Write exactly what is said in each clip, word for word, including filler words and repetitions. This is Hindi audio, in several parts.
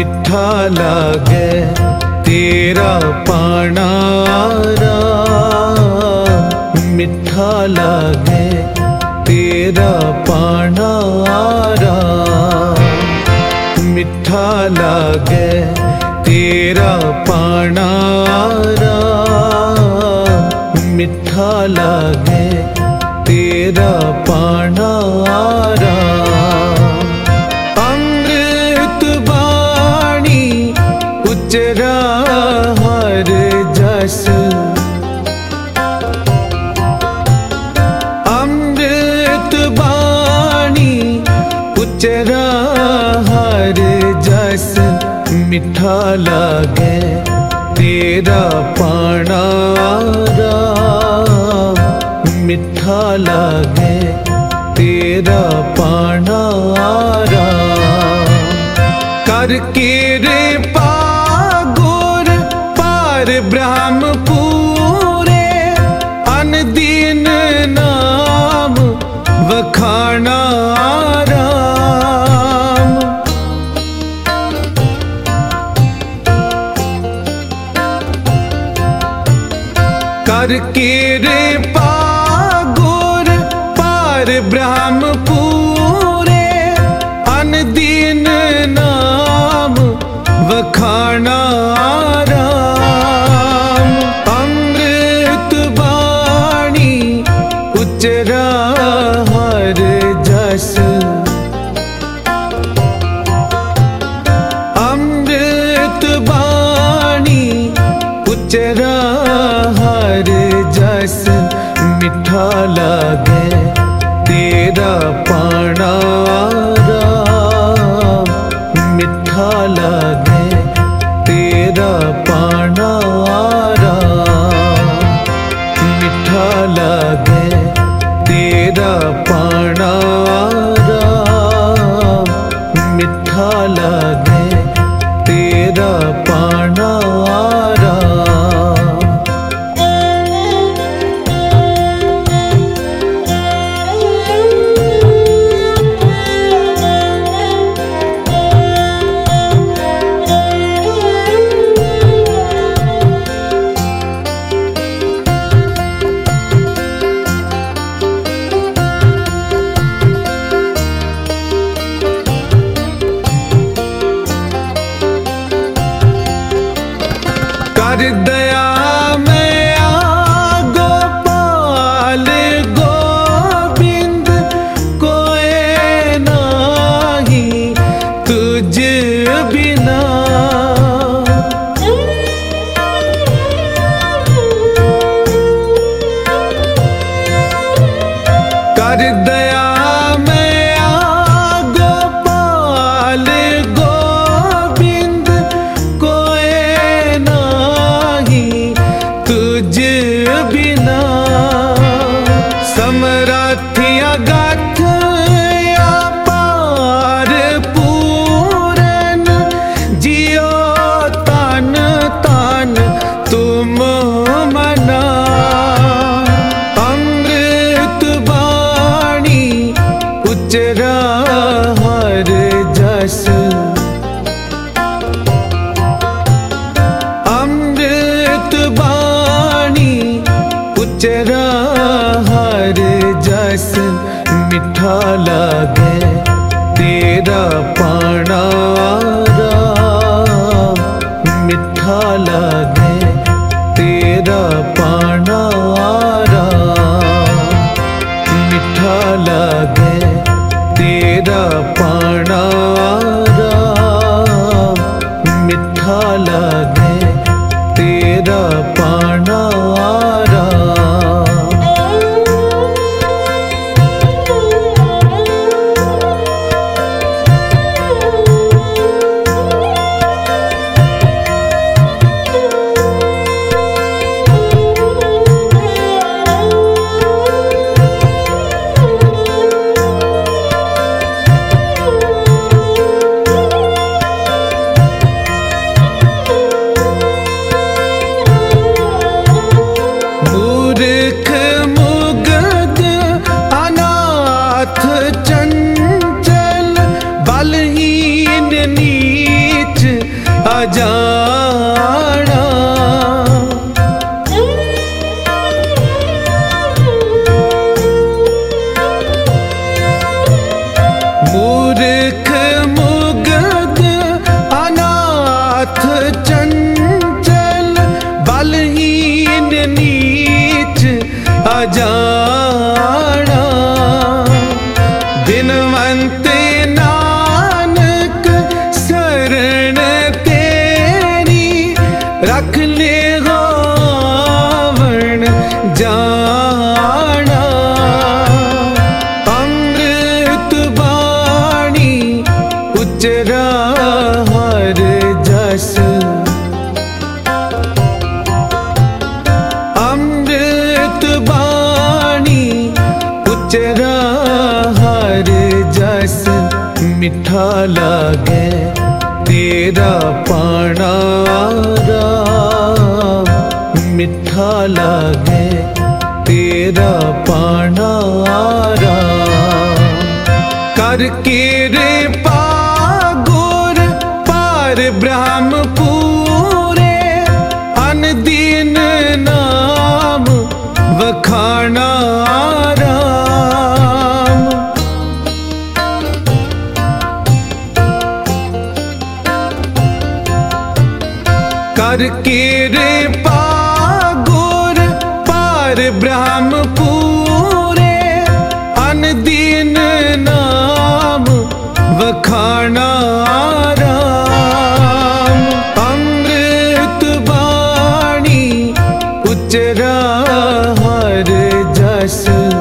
मिठा लागे तेरा पानारा, मिठा लागे तेरा पानारा, मिठा लागे तेरा पानारा, मिठा लागे तेरा पानारा। अमृत बाणी उचरा हर जस, अमृत बाणी उचरा हर जस, मिठा लागे तेरा पानारा, मिठा लागे तेरा पानारा। करके रे पागुर पार ब्रह्म पूरे, अनदीन नाम वखाना राम। करके रे पागुर पार ब्रह्म पूरे, अनदीन नाम वखाना राम। अमृत बाणी उचरा हर जस, अमृत बाणी उचरा हर जस, मिठा लागे तेरा पानारा, मिठा लागे तेरा पानारा, मिठा लागे तेरा पानारा, मिठा लागे तेरा पानारा। कर दया मैं आ गोपाल गोविंद, कोई नाही तुझ बिना। कर दया मैं आ गोपाल गोविंद, कोई नाही तुझ बिना। समरथिया गाथ या पार पूरन, जियो तन तन तुम मना। अमृत बाणी उचरा हर जस, अमृत बाणी उचरा हर जस, मिठा लागे तेरा पानारा, मिठा लागे तेरा पानारा, मिठा लागे तेरा पानारा, अजाना। मूर्ख मुग्ध अनाथ चंचल बलहीन नीच अजाना। बिनवंत नानक शरण तेरी रख ले गावण जाना। अमृत बाणी उचरा हर जस, अमृत बाणी उचरा हर जस। मिठा लागे तेरा पाना राम, मिठा लागे तेरा पाना राम। करके रे पागुर पार ब्रह्म पूरे, अनदीन नाम वखाना राम। करके रे पागुर पार ब्रह्म पूरे, अनदीन नाम वखाना राम। अमृत बाणी उचरा हर जस,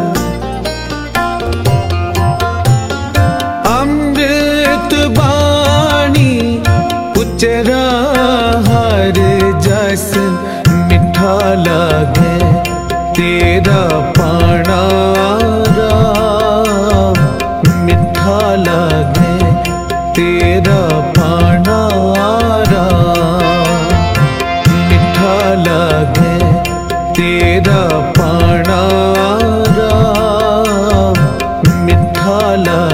अमृत बाणी उचरा हर जस। मिठा लागे तेरा पाना राम, मिठा लागे तेरा पाना राम। मिठा लागे तेरा पाना राम, मिठा लागे